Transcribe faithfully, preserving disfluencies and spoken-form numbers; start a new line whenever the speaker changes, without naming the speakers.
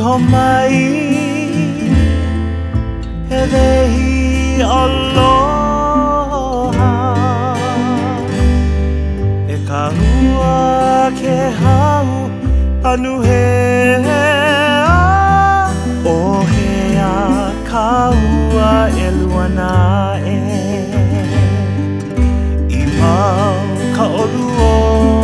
mai he vehi aloha e ka hua ke hau anu he